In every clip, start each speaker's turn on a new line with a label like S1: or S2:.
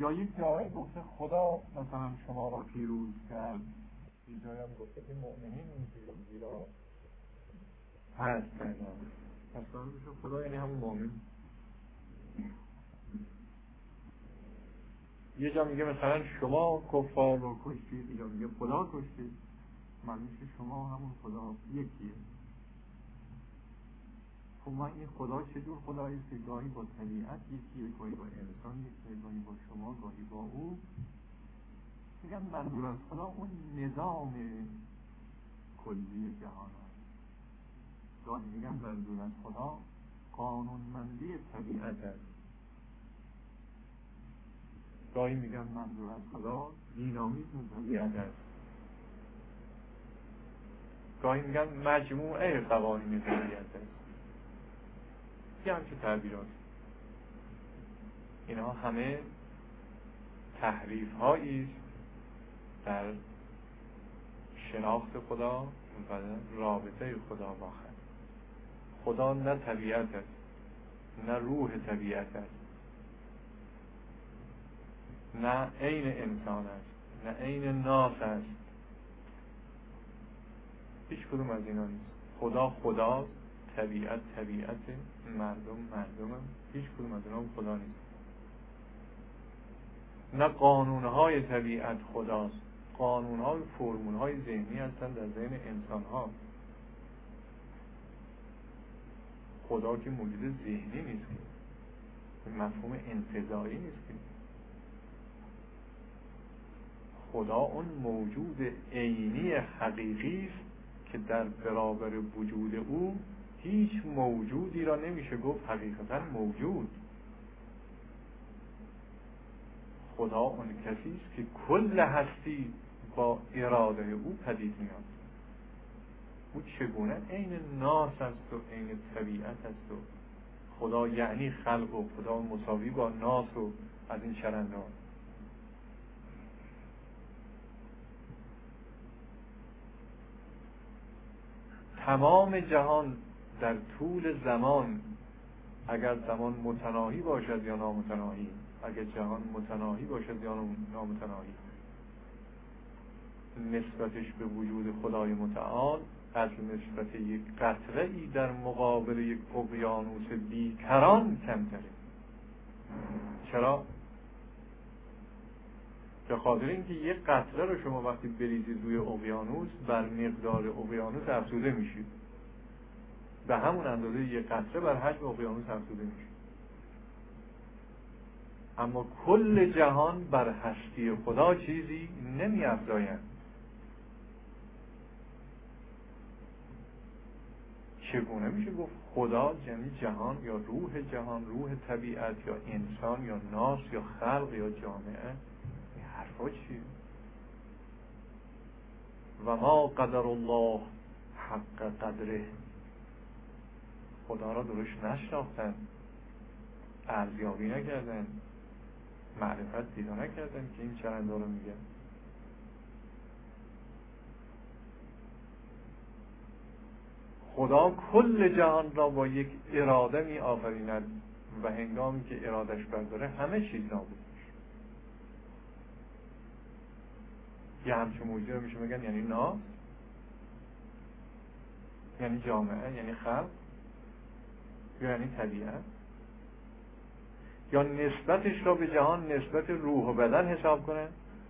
S1: یا یک جایی گفته خدا مثلا شما را پیروز کرد، یک جایی هم گفته که مؤمنین این پیروزی را هست کردن. پس خدا یعنی همون مؤمن. یه جا میگه مثلا شما کفار رو کشتید، یا میگه خدا کشتید، معلومه که شما همون خدا یکیه. خب ما این خدا چجور خدایی است که گاهی با طبیعت یکیه، گاهی با انسان یکیه، گاهی با شما، گاهی با او. میگن منظور از خدا اون نظام کلی جهان هست. گاهی میگن منظور از خدا قانونمندی طبیعت هست، گاهی میگن منظور از خدا دینامیسم طبیعت هست، گاهی میگن مجموعه قوانین طبیعت هست. یه همچه تعبیرات. اینها همه تحریف هایی در شناخت خدا و رابطه خدا با خلق. خدا نه طبیعت است، نه روح طبیعت است، نه عین انسان است، نه عین ناس است. هیچ کدوم از اینا نیست. خدا خداست، طبیعت طبیعت، مردم مردم، هیچ کدوم از اینا خدا نیست. نه قانونهای طبیعت خداست، قانونهای فرمولهای ذهنی هستند در ذهن انسانها. خدا که موجود ذهنی نیست، که مفهوم انتزاعی نیست. که خدا اون موجود عینی حقیقی است که در برابر وجود او هیچ موجودی را نمیشه گفت حقیقتا موجود. خدا اون کسی است که کل هستی با اراده او پدید میاد. او چگونه عین ناس است و عین طبیعت است و خدا یعنی خلق و خدا مساوی با ناس و از این چرندان. تمام جهان در طول زمان، اگر زمان متناهی باشد یا نامتناهی، اگر جهان متناهی باشد یا نامتناهی، نسبتش به وجود خدای متعال از نسبت یک قطره ای در مقابل یک اقیانوس بیکران کمتره. چرا؟ به خاطر اینکه یک قطره رو شما وقتی بریزید روی اقیانوس بر مقدار اقیانوس افزوده میشید، به همون اندازه یک قطره بر حجم اقیانوس افزوده میشید. اما کل جهان بر هستی خدا چیزی نمی افزایند. چگونه میشه گفت خدا یعنی جهان یا روح جهان، روح طبیعت یا انسان یا ناس یا خلق یا جامعه؟ این حرفا چیه؟ و ما قدر الله حق قدره. خدا را درست نشناختن، ارزیابی نکردن، معرفت پیدا نکردن که این چرنده رو میگن. خدا کل جهان را با یک اراده می آفریند و هنگامی که ارادش برداره همه چیز نابود میشه. یه همچون موجودی رو میشه میگن یعنی ناس، یعنی جامعه، یعنی خلق، یعنی طبیعت، یا نسبتش را به جهان نسبت روح و بدن حساب کنه.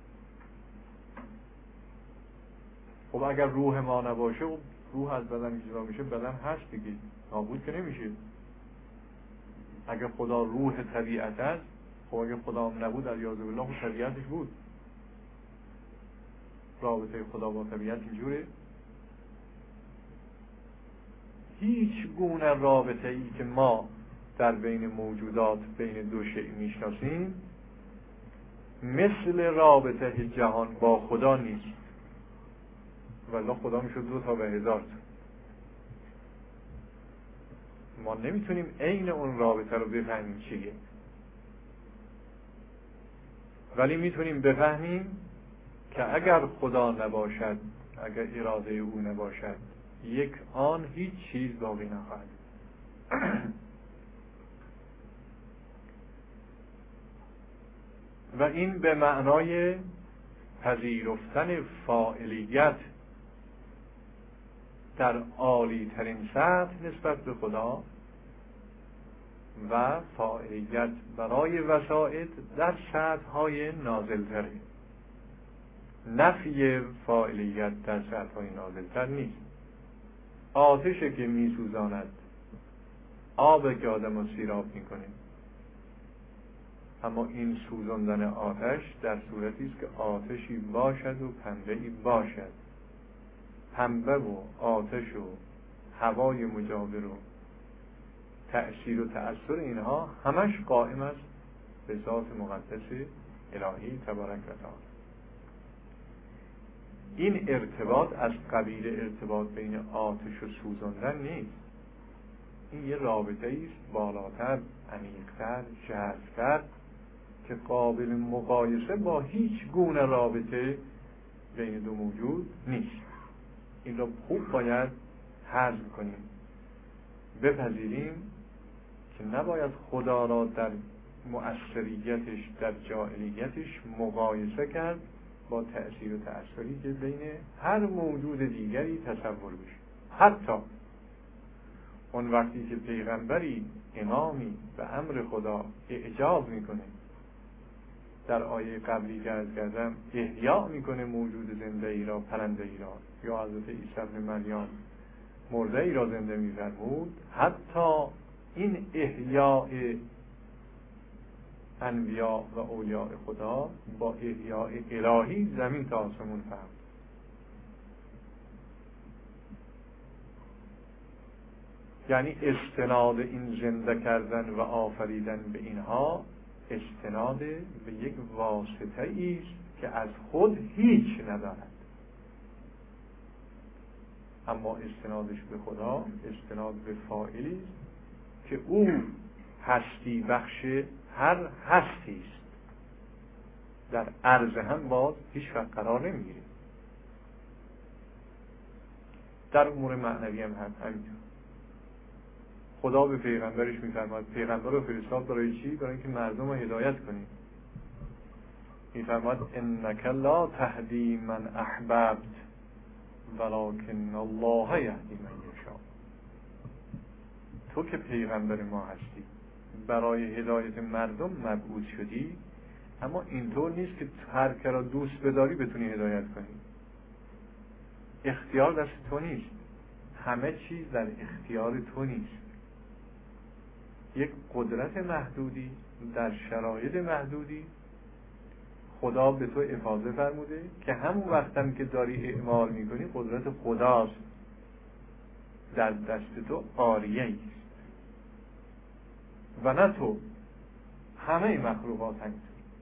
S1: خب اگر روح ما نباشه، روح از بدن جدا میشه، بدن هست دیگه، نابود که نمیشه. اگر خدا روح طبیعت است، خب اگر خدا هم نبود علیاذ بالله خب طبیعتش بود. رابطه خدا با طبیعت اینجوره. هیچ گونه رابطه ای که ما در بین موجودات بین دو شیء میشناسیم مثل رابطه جهان با خدا نیست. والله خدا میشد 2 تا به 1000 تا. ما نمیتونیم عین اون رابطه رو بفهمیم چیه، ولی میتونیم بفهمیم که اگر خدا نباشد، اگر اراده او نباشد، یک آن هیچ چیز باقی نخواهد.
S2: و این به معنای پذیرفتن فاعلیت در عالی ترین سطح نسبت به خدا و فاعلیت برای وسائط در سطح های نازل تره. نفی فاعلیت در سطح های نازل تر نیست. آتشه که می سوزاند، آب که آدم رو سیراب می کنه، اما این سوزاندن آتش در صورتی است که آتشی باشد و پنبه‌ای باشد. پنبه و آتش و هوای مجاور و تأثیر و تأثیر اینها همش قائم است به ذات مقدس الهی تبارک و تعالی. این ارتباط از قبیل ارتباط بین آتش و سوزاندن نیست. این یه رابطه است بالاتر، عمیق‌تر، جزئی‌تر که قابل مقایسه با هیچ گونه رابطه بین دو موجود نیست. این را خوب باید هضم کنیم، بپذیریم که نباید خدا را در مؤثریتش، در جاعلیتش مقایسه کرد با تأثیر و تأثیری که بین هر موجود دیگری تصور بشه. حتی اون وقتی که پیغمبری، امامی به امر خدا اعجاز میکنه، در آیه قبلی که عرض کردم احیا میکنه موجود زنده ای را، پرنده ای را، یا حضرت عیسی ابن مریم مرده ای را زنده می‌فرمود، حتی این احیاء انبیاء و اولیاء خدا با احیاء الهی زمین تا آسمون فرق. یعنی استناد این زنده کردن و آفریدن به اینها استناد به یک واسطه است که از خود هیچ ندارد، اما استنادش به خدا استناد به فاعلی است که او هستی بخش هر هستی است. در عرض هم باز هیچ وقت قرار نمیگیره. در امور معنوی هم همینطور. خدا به پیغمبرش میفرماد، پیغمبر رو فرستاد برای چی؟ برای اینکه مردم رو هدایت کنی. میفرماد انک لا تهدی من احببت ولکن الله یهدی من یشاء. تو که پیغمبر ما هستی، برای هدایت مردم مبعوث شدی، اما اینطور نیست که هر که را دوست بداری بتونی هدایت کنی. اختیار دست تو نیست، همه چیز در اختیار تو نیست. یک قدرت محدودی در شرایط محدودی خدا به تو افاضه فرموده که همون وقت هم که داری اعمال میکنی قدرت خداست، در دست تو عاریه است و نه تو. همه مخلوقات همینطور،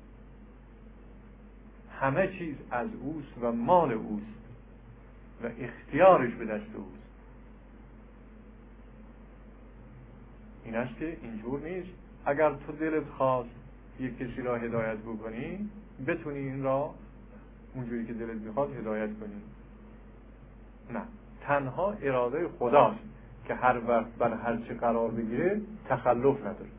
S2: همه چیز از اوست و مال اوست و اختیارش به دست اوست. این است که اینجور نیست اگر تو دلت خواست یک کسی را هدایت بکنی بتونی این را اونجوری که دلت میخواد هدایت کنی. نه، تنها اراده خداست که هر وقت بر هر چه قرار بگیره تخلف نداره.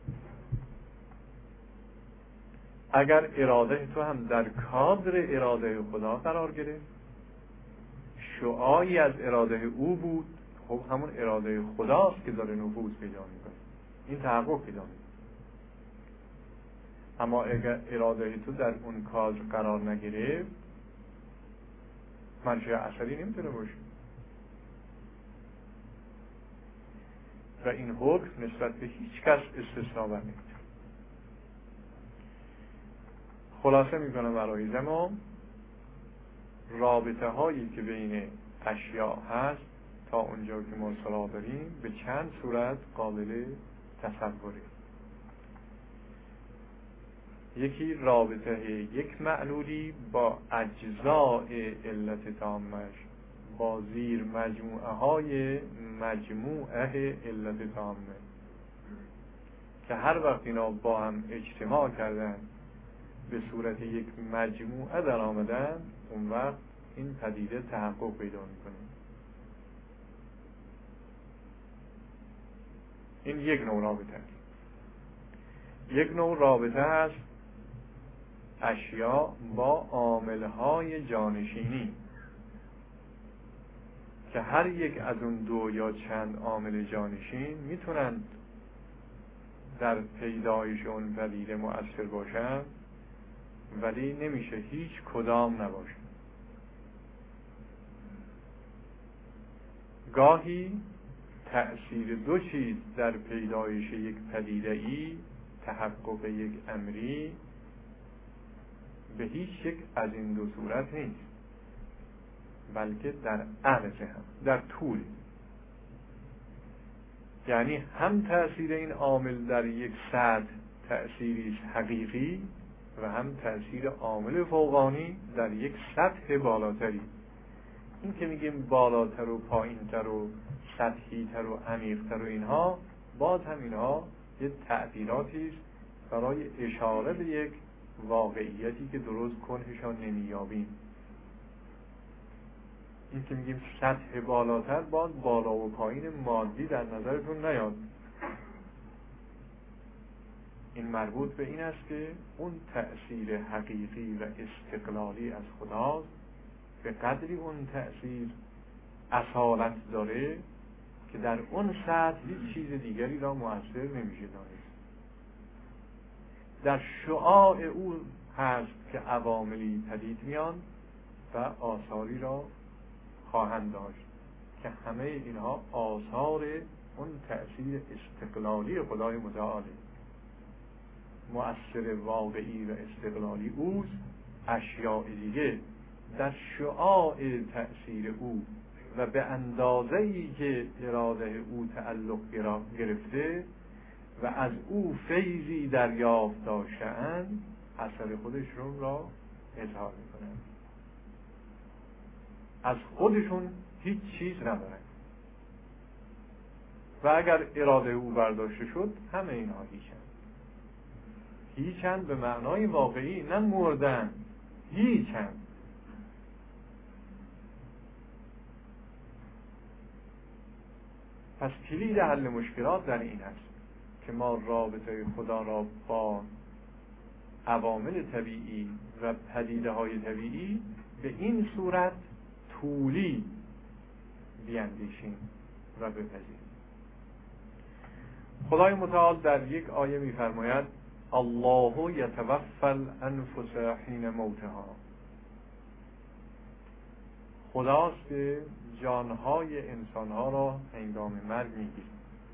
S2: اگر اراده تو هم در کادر اراده خدا قرار گرفت، شعاعی از اراده او بود، خب همون اراده خداست که داره نفوذ پیدا میکنه، این تحقق پیدا میکنه. اما اگر اراده تو در اون کادر قرار نگرفت منشأ اثری نمیتونه باشه. و این حکم نسبت به هیچ کس استثناء نمیده. خلاصه میکنم برای ما رابطه هایی که بین اشیاء هست تا اونجا که ما اطلاع داریم به چند صورت قابل تصوره. یکی رابطه یک معلولی با اجزای علت تامش، با زیر مجموعه های مجموعه علت تامه که هر وقت اینا با هم اجتماع کردن به صورت یک مجموعه در آمدن، اون وقت این پدیده تحقق پیدا میکنه. این یک نوع رابطه است. یک نوع رابطه هست اشیا با عاملهای جانشینی که هر یک از اون دو یا چند عامل جانشین میتونند در پیدایش اون پدیده مؤثر باشند، ولی نمیشه هیچ کدام نباشه. گاهی تأثیر دو چیز در پیدایش یک پدیده ای، تحقق یک امری، به هیچ یک از این دو صورت نیست، بلکه در عرض هم، در طول. یعنی هم تأثیر این عامل در یک سطح تأثیری حقیقی و هم تأثیر عامل فوقانی در یک سطح بالاتری. این که میگیم بالاتر و پایینتر و سطحیتر و عمیقتر و اینها، باز هم اینها یه تعبیراتی است برای اشاره به یک واقعیتی که درست کنهشان نمیابیم. این که میگیم سطح بالاتر، باز بالا و پایین مادی در نظرتون نیاد. این مربوط به این است که اون تأثیر حقیقی و استقلالی از خداست، به قدری اون تأثیر اصالت داره که در اون سطح هیچ چیز دیگری را مؤثر نمیشه دانست. در شعاع او هست که عواملی پدید میان و آثاری را خواهند داشت که همه اینها آثار اون تأثیر استقلالی خدای متعالی. مؤثر واقعی و استقلالی اوست، اشیاء دیگه در شعاع تأثیر او و به اندازه‌ای که اراده او تعلق گرفته و از او فیضی دریافت داشته‌اند، اثر خودشون را اظهار می‌کنند. از خودشون هیچ چیز ندارند و اگر اراده او برداشته شد، همه اینها هیچند به معنای واقعی، نه مردن، هیچند. پس کلید حل مشکلات در این است که ما رابطه خدا را با عوامل طبیعی و پدیده های طبیعی به این صورت طولی بیاندیشیم و بپذیریم. خدای متعال در یک آیه می‌فرماید: الله یتوفی الانفس حین موتها. خداست که جانهای انسانها را هنگام مرگ میگیرد.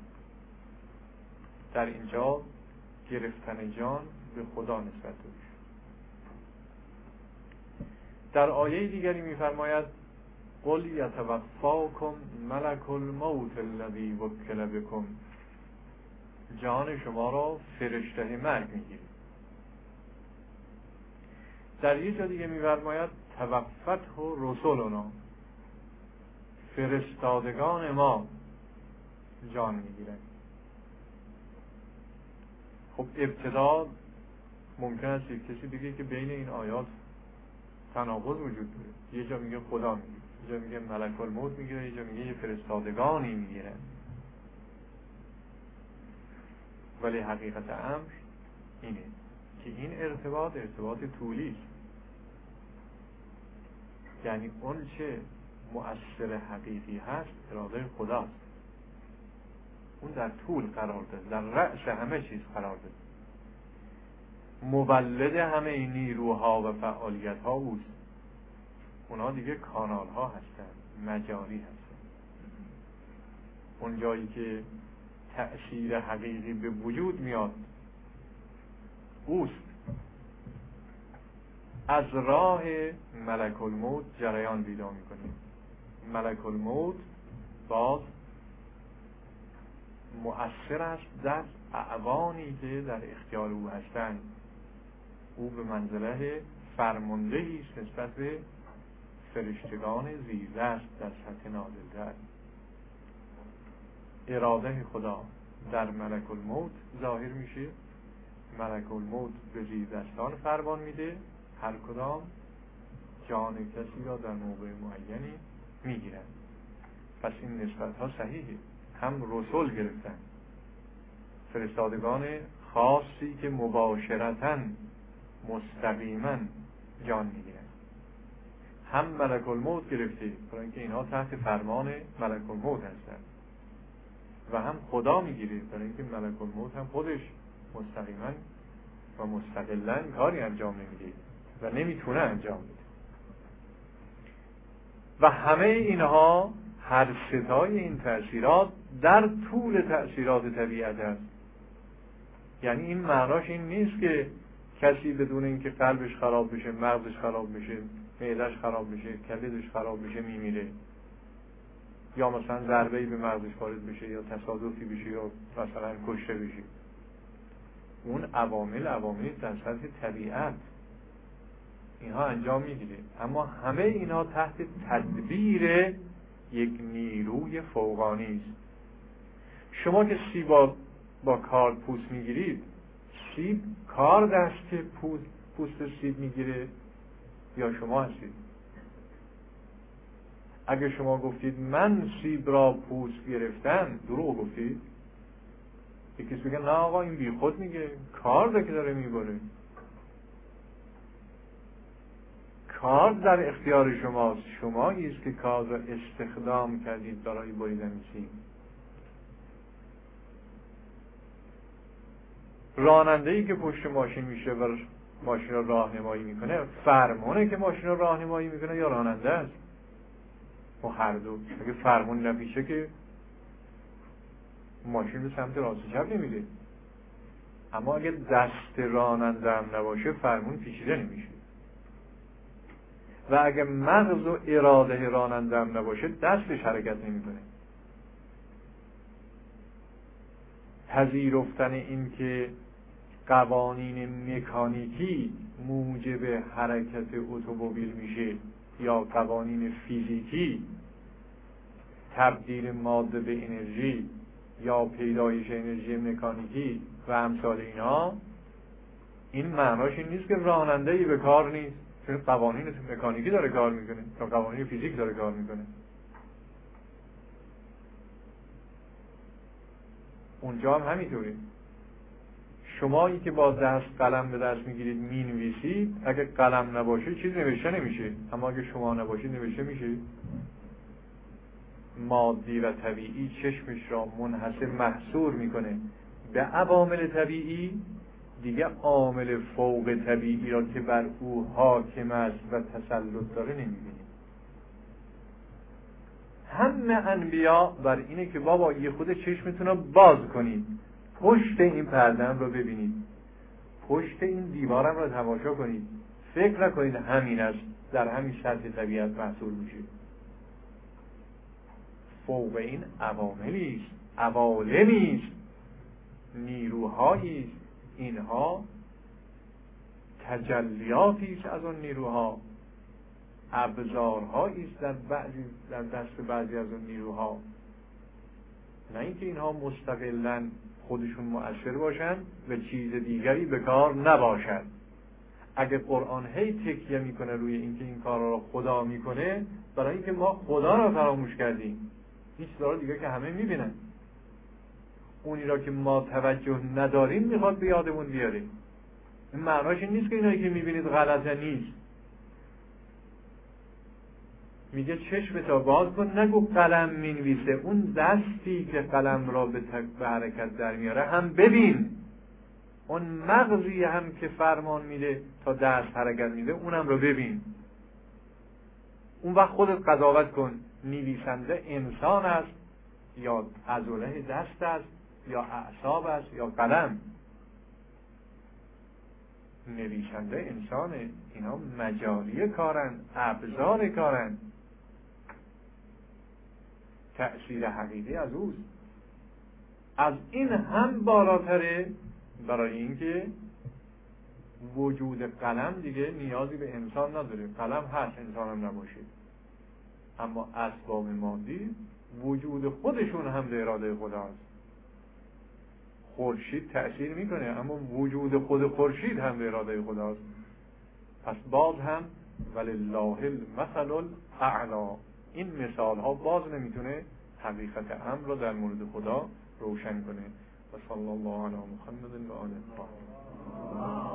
S2: در اینجا گرفتن جان به خدا نسبت داده شد. در آیه دیگری می‌فرماید: قل یتوفاکم ملک الموت الذی وکل بکم. جان شما را فرشته مرگ میگیرد. در یه جا دیگه می‌فرماید: توفته رسولنا. فرستادگان ما جان میگیرند. خب ابتدا ممکن است یک کسی بگه که بین این آیات تناقض وجود داره. یه جا میگه خدا میگیره، یه جا میگه ملک الموت میگیره، یه جا میگه یه فرستادگانی میگیرن. ولی حقیقت امر اینه که این ارتباط طولی است. یعنی اون چه مؤثر حقیقی هست اراده خداست. اون در طول قرار داده، در رأس همه چیز قرار داده. مولد همه این نیروها و فعالیت ها اوست. اونا دیگه کانال ها هستن، مجاری هستن. اون جایی که تأثیر حقیقی به وجود میاد اوست. از راه ملک الموت جریان پیدا میکنه. ملک الموت باز مؤثر است در اعوانی که در اختیار او هستند. او به منزله فرماندهی است نسبت به فرشتگان زیردست در سطح نازل‌تر. اراده خدا در ملک الموت ظاهر میشه. ملک الموت به زیردستان فرمان میده، هر کدام جان کسی را در موقع معینی میگیرن. پس این نسبت ها صحیحه. هم رسول فرستادگان خاصی که مباشرتاً مستقیما جان میگیرن. هم ملک الموت گرفته برای اینکه اینها تحت فرمان ملک الموت هستن و هم خدا میگیره برای اینکه ملک الموت هم خودش مستقیما و مستقلا کاری انجام نمیده و نمیتونه انجام بده. و همه اینها هر ستای این تأثیرات در طول تأثیرات طبیعت است. یعنی این معناش این نیست که کسی بدون اینکه قلبش خراب بشه، مغزش خراب بشه، معده‌اش خراب بشه، کبدش خراب بشه میمیره، یا مثلا ضربه‌ای به مغزش وارد بشه یا تصادفی بشه یا مثلا کشته بشه. اون عواملی در سطح طبیعت اینها انجام میگیره، اما همه اینها تحت تدبیر یک نیروی فوقانی است. شما که سیب با کار پوست میگیرید، سیب کار دست که پوست سیب میگیره یا شما هستید؟ اگه شما گفتید من سیب را پوست گرفتم، دروغ گفتید. یکی بگه نه آقا این بی خود میگه، کار ده که داره میبره. کار در اختیار شماست، شماییست که کار را استخدام کردید برای بریدن سیب. راننده‌ای که پشت ماشین میشه و ماشین را راهنمایی میکنه، فرمونه که ماشین را راهنمایی میکنه یا راننده است؟ و هر دو. اگه فرمون نپیشه که ماشین به سمت راست چپ نمیده. اما اگه دست راننده هم نباشه فرمون پیچیده نمیشه. و اگه مغز و اراده راننده هم نباشه دستش حرکت نمیکنه. پذیرفتن این که قوانین مکانیکی موجب حرکت اتومبیل میشه یا قوانین فیزیکی تبدیل ماده به انرژی یا پیدایش انرژی مکانیکی و امثال اینا، این معناش این نیست که راننده‌ای به کار نیست، چون قوانین مکانیکی داره کار میکنه یا قوانین فیزیک داره کار میکنه. اونجا هم همینطوره. شمایی که با دست قلم به دست میگیرید مینویسید، اگه قلم نباشه چیز نوشته نمیشه، اما اگه شما نباشید نوشته میشه. مادی و طبیعی چشمش را منحصر محصور میکنه به عوامل طبیعی، دیگه عامل فوق طبیعی را که بر او حاکم است و تسلط داره نمیبینه. همه انبیا بر اینه که بابا یه خود چشمتون رو باز کنید، پشت این پرده‌ام رو ببینید، پشت این دیوارم رو تماشا کنید، فکر نکنید همین است، در همین سطح طبیعت محصول میشه. فوق این عواملی است، عوالمی است، نیروهایی است. اینها تجلیاتی است از اون نیروها، ابزارهایی است در دست بعضی از اون نیروها. نه اینکه اینها مستقلاً خودشون مؤثر باشن و چیز دیگری به کار نباشد. اگه قرآن هی تکیه میکنه روی اینکه این کارا رو خدا میکنه، برای اینکه ما خدا را فراموش کردیم. هیچ چیزا دیگه که همه میبینن، اونی را که ما توجه نداریم میخواد به یادمون بیاره. این معناش این نیست که اینایی که میبینید غلطه نیست. میگه چشمتا باز کن، نگو قلم مینویسه، اون دستی که قلم را به حرکت در میاره هم ببین، اون مغزی هم که فرمان میده تا دست حرکت میده اونم رو ببین. اون وقت خودت قضاوت کن نویسنده انسان است یا عضله دست است یا اعصاب است یا قلم. نویسنده انسانه، اینا مجالی کارن، ابزار کارن، تأثیر حقیقی از اوست. از این هم بالاتره، برای اینکه وجود قلم دیگه نیازی به انسان نداره. قلم هست، انسان هم نباشه، اما اسباب مادی وجود خودشون هم به اراده خداست. خورشید تأثیر میکنه، اما وجود خود خورشید هم به اراده خداست. پس باز هم ولله المثل الاعلی، این مثال ها باز نمیتونه حقیقت امر را در مورد خدا روشن کنه. و صلی الله علی محمد و آله الطاهرین.